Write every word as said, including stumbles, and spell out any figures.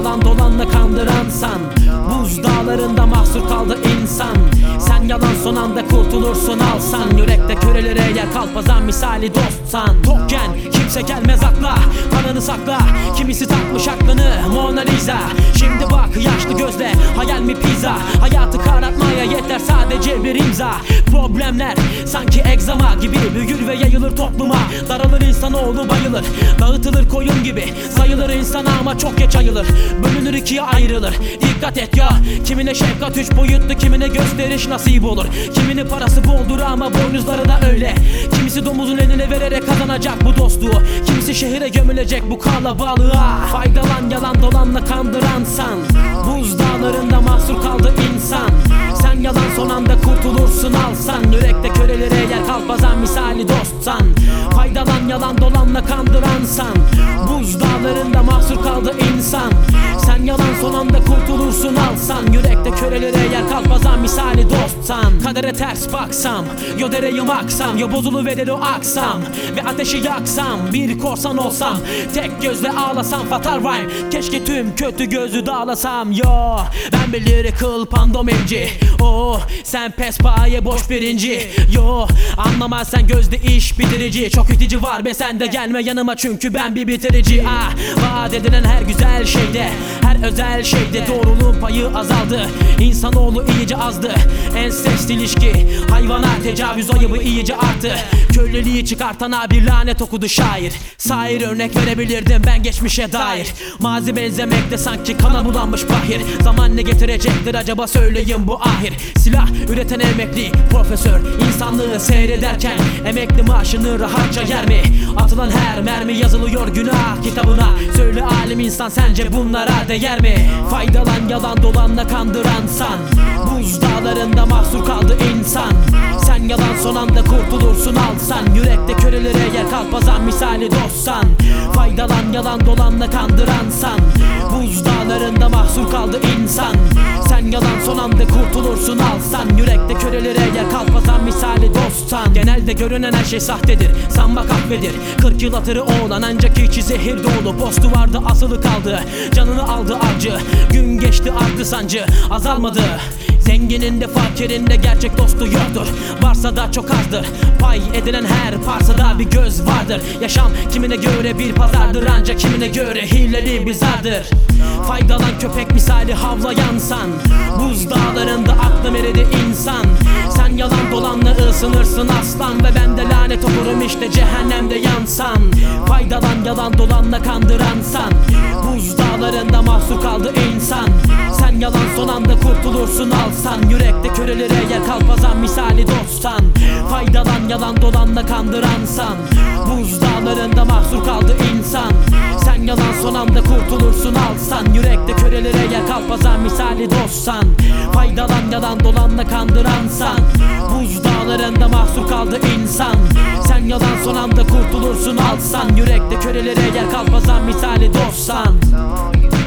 yalan dolanla kandıransan, buz dağlarında mahsur kaldı insan. Sen yalan son anda kurtulursun alsan, yürekte körelere yer kalpazan misali dostsan. Tokken kimse gelmez akla, paranı sakla, kimisi takmış aklını Mona Lisa. Şimdi bak yaşlı gözle, hayal mi pizza? Hayatı karartmaya yeter sadece bir imza. Problemler sanki egzama gibi büyür ve yayılır topluma. Daralır insanoğlu bayılır, dağıtılır koyun gibi. Sayılır insana ama çok geç ayılır, bölünür ikiye ayrılır. Dikkat et ya, kimine şefkat üç boyutlu, kimine gösteriş nasip olur. Kiminin parası boldur ama boynuzları da öyle. Kimisi domuzun eline vererek kazanacak bu dostluğu, kimisi şehire gömülecek bu kalabalığa. Faydalan yalan dolanla kandıransan, buz dağlarında mahsur kaldı insan. Sen yalan son anda kurtulursun alsan, yürekte körelere yer kalpazan misali dostsan. Faydalan yalan dolanla kandıransan, buz dağlarında mahsur kaldı insan. Sen yalan son anda kurtulursun alsan, yürekte körelere yer kalpazan misali dostsan. Kadere ters baksam, yo dereyim aksam, yo bozuluverir o aksam ve ateşi yaksam. Bir korsan olsam, tek gözle ağlasam fatal rhyme. Keşke tüm kötü gözü dağlasam. Yo ben bir lyrical pandomimci, oh sen pespaye boş birinci. Yo anlamaz sen gözde iş bitirici. Çok itici var be sende, gelme yanıma çünkü ben bir bitirici. Ah vaat edilen her güzel şeyde, her özel şeyde doğruluğun payı azaldı. İnsanoğlu iyice azdı, ensest ilişki, hayvana tecavüz ayıbı iyice arttı. Köleliği çıkartana bir lanet okudu şair. Sair örnek verebilirdim ben geçmişe dair. Mazi benzemekte sanki kana bulanmış bahir. Zaman ne getirecektir acaba söyleyin bu ahir. Silah üreten emekli profesör, insanlığı seyrederken emekli maaşını rahatça yer mi? Atılan her mermi yazılıyor günah kitabına. Söyle alim insan sence bunlara değer mi? Faydalan yalan dolanla kandıransan, buz dağlarında mahsur kaldı insan. Sen yalan son anda kurtulursun alsan, yürekte körelere yer kalpazan misali dostsan. Faydalan yalan dolanla kandıransan, buz dağlarında mahsur kaldı insan. Sen yalan son anda kurtulursun alsan, yürekte körelere yer kalpazan misali dostsan. Genelde görünen her şey sahtedir, sanmak affedir. Kırk yıl hatırı olan ancak içi zehir dolu. Postu vardı asılı kaldı, canını aldı avcı. Gün geçti arttı sancı, azalmadı. Zenginin de fakirin de gerçek dostu yoktur, varsa da çok azdır. Pay edilen her parsada bir göz vardır. Yaşam kimine göre bir pazardır, ancak kimine göre hileli bir zardır. Faydalan köpek misali havlayansan, buz dağlarında aklım eridi insan. Sen yalan dolanla ısınırsın aslan, ve ben de lanet olurum işte cehennemde yansan. Faydalan yalan dolanla kandıransan, buz dağlarında mahsur kaldı insan. Sen yalan son anda kurtulursun alsan, yürekte körelere yer kalpazan misali dostsan. Faydalan yalan dolanla kandıransan, buz dağlarında mahsur kaldı insan. Sen yalan son anda kurtulursun alsan, yürekte körelere yer kalpazan misali dostsan. Faydalan yalan dolanla kandıransan, buz dağlarında mahsur kaldı insan. Sen yalan son anda kurtulursun alsan, yürekte körelere yer kalpazan misali dostsan.